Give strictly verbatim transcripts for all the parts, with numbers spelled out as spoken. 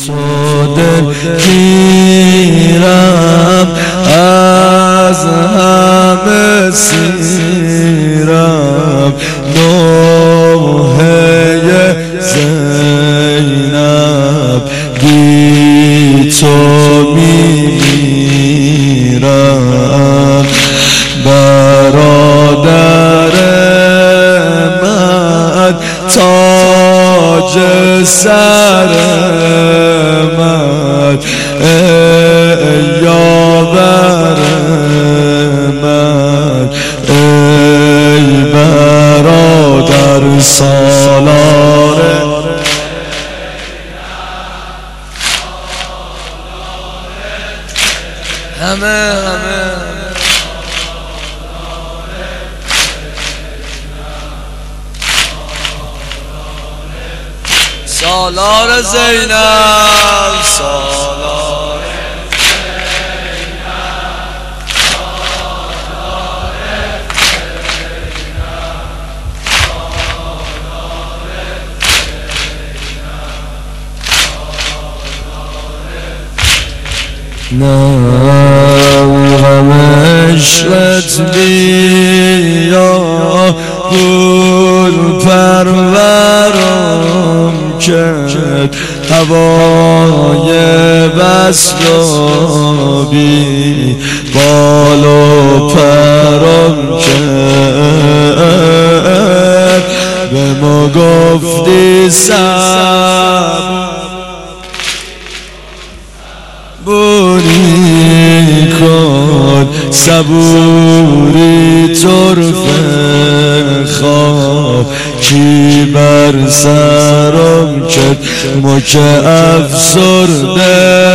تو دلگیرم از همه سیرم نوحه زینب بی تو میمیرم برادر من تاج سر من ای یاور من ای برادر سالار همه همه سالار زینب سالار نه غم عشقت بیا گل پرورم کرد هوای بسلابی بال و پرم کرد به ما گفتی صبوری کن صبوری طرفه خواب کی بر سرم کرد ما که افسرده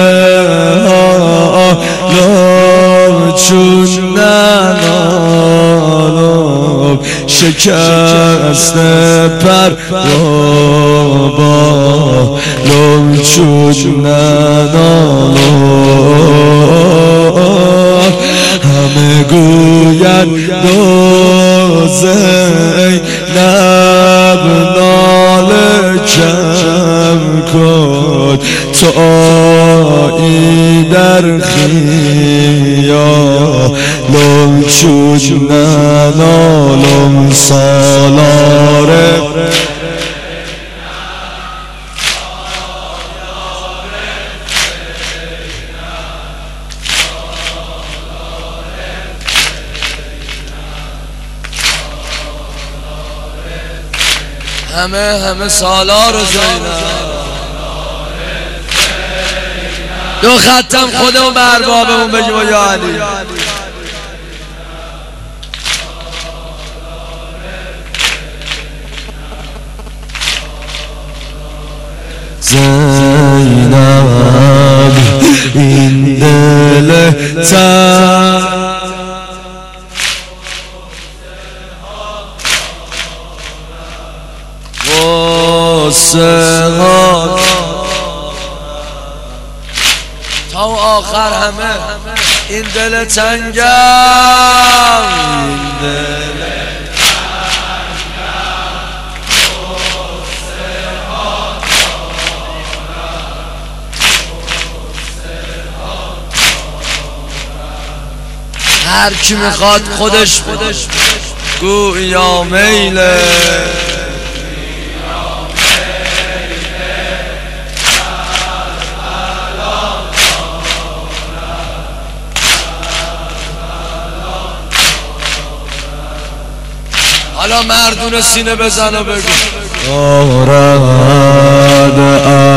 حالا چون ننالم شکسته پر بابا لم چون ننالم همه گوید دوزه لب ناله کم کن تو آیی در خیالم چون ننالم سالاره همه همه سالار زینب دو ختم خودمون به اربابمون بگیم و یا علی زینب این دل تن تا آخر همه این دل تنگم این دل هر کی میخواد خودش خودش گویا میله حالا مردون سینه بزن و بگو آرد